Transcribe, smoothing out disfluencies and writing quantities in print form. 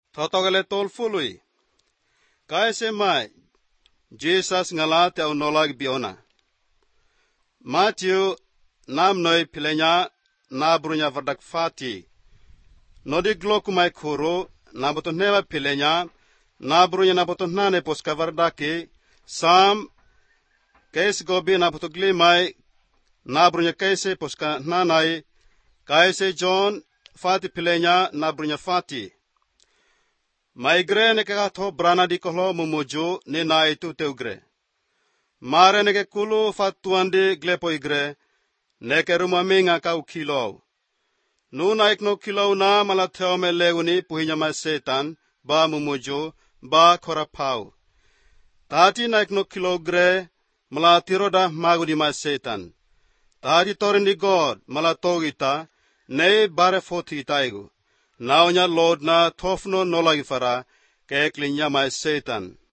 Thotogale tolfului. Kaise mai, Jesus ngala te unolag biona. Matthew namnoi pilenya nabrunya vardak fati. Nodi glokumai kuro naboton neva pilenya nabrunya naboton nane poska vardaki sam kaise gobi naboton glimai nabrunya kaise poska nanai kaise John fati pilenya nabrunya fati. Maigre ne kakato brana di kohlo mumuju ne na itu teugre. Mare ne ke kulu fatuandi glepo igre ne ke rumaminga kau kilo. Nuna ikno kilo na malatheo me leuni puhinya ma setan ba mumuju ba korapau. Tati na ikno kilo gre malatiroda magudi ma setan. Tati torindi God malatogita ne bare foti taigu. Naunya Lord na tofno nolagi fara ke klinya ma setan.